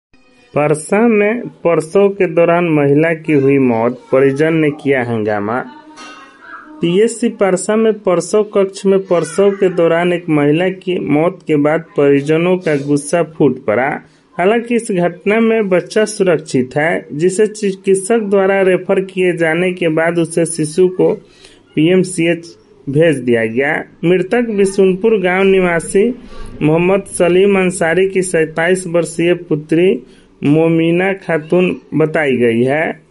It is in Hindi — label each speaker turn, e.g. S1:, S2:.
S1: परसा में प्रसव के दौरान महिला की हुई मौत, परिजन ने किया हंगामा। पीएचसी परसा में प्रसव कक्ष में प्रसव के दौरान एक महिला की मौत के बाद परिजनों का गुस्सा फूट पड़ा। हालांकि इस घटना में बच्चा सुरक्षित है, जिसे चिकित्सक द्वारा रेफर किए जाने के बाद उसे शिशु को पीएमसीएच भेज दिया गया। मृतक बिशुनपुर गांव निवासी मोहम्मद सलीम अंसारी की 27 वर्षीय पुत्री मोमिना खातून बताई गई है।